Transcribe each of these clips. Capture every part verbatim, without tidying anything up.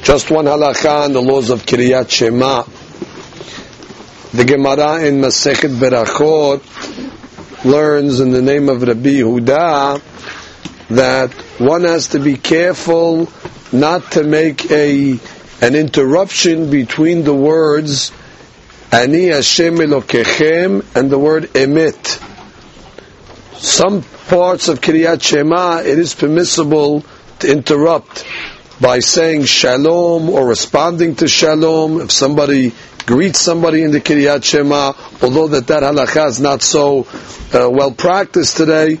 Just one halakha on the laws of Kriyat Shema. The Gemara in Masechet Berachot learns in the name of Rabbi Yehuda that one has to be careful not to make a an interruption between the words Ani Hashem Elokechem and the word Emet. Some parts of Kriyat Shema it is permissible to interrupt by saying Shalom or responding to Shalom if somebody greets somebody in the Kriyat Shema, although that that halakha is not so uh, well practiced today.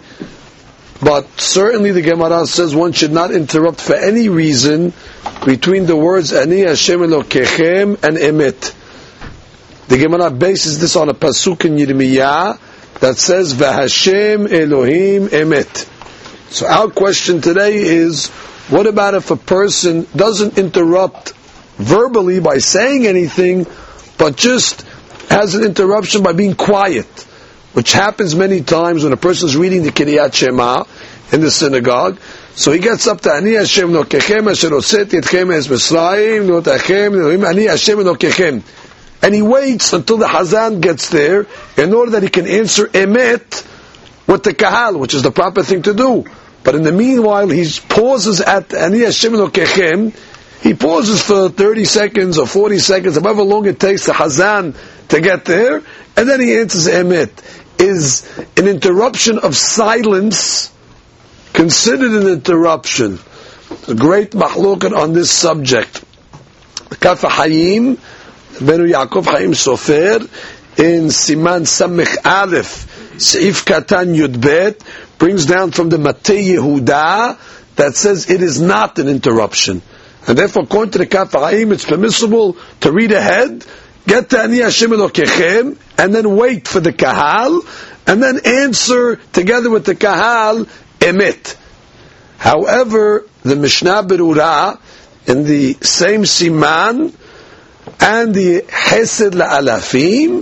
But certainly the Gemara says one should not interrupt for any reason between the words Ani Hashem Elokechem and Emet. The Gemara bases this on a pasuk in Yirmiyah that says V'Hashem Elohim Emet. So our question today is, what about if a person doesn't interrupt verbally by saying anything, but just has an interruption by being quiet, which happens many times when a person is reading the Kriyat Shema in the synagogue. So he gets up to Ani Hashem Elokechem asher hoseti etchem me'eretz Mitzrayim le'otachem Elohim Ani Hashem Elokechem, and he waits until the Hazan gets there in order that he can answer Emet with the Kahal, which is the proper thing to do. But in the meanwhile, he pauses at Ani Hashem Elokechem. He pauses for thirty seconds or forty seconds, however long it takes the Hazan to get there, and then he answers Emet. Is an interruption of silence considered an interruption? A great mahlokat on this subject. Kaf Hayim, Benu Yaakov Chaim Sofer, in Siman Samech Aleph, Seif Katan Yudbet, brings down from the Matei Yehuda that says it is not an interruption. And therefore, according to the Kaf Hayim, it's permissible to read ahead, get to Ani Hashem Elokechem, and then wait for the Kahal, and then answer together with the Kahal, Emet. However, the Mishnah Berurah, in the same Siman, and the Hesed La'alafim,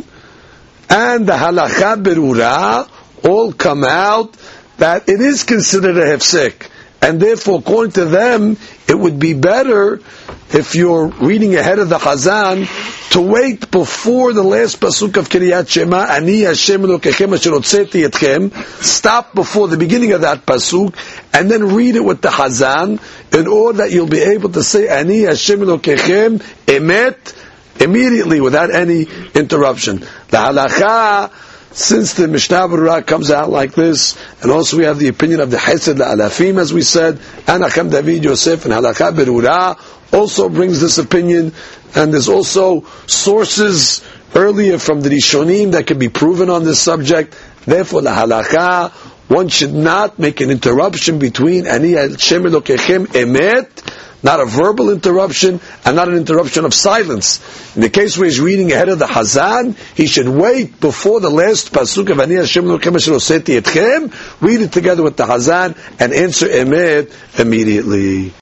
and the Halakha Berurah, all come out that it is considered a hefsek, and therefore, according to them, it would be better if you're reading ahead of the Hazan to wait before the last pasuk of Kriyat Shema, Ani Hashem Elokechem asher hotzeti etchem, stop before the beginning of that pasuk, and then read it with the Hazan, in order that you'll be able to say Ani Hashem Elokechem Emet immediately without any interruption. The halakha, since the Mishnah Berurah comes out like this, and also we have the opinion of the Hesed La'alafim, as we said, Anacham David Yosef and Halakha Berurah also brings this opinion, and there's also sources earlier from the Rishonim that can be proven on this subject. Therefore, the halakha, one should not make an interruption between Ani Hashem Elokechem Emet, not a verbal interruption, and not an interruption of silence. In the case where he's reading ahead of the Hazan, he should wait before the last pasuk of Ani Hashem Elokechem asher hoseti etchem, read it together with the Hazan, and answer Emet immediately.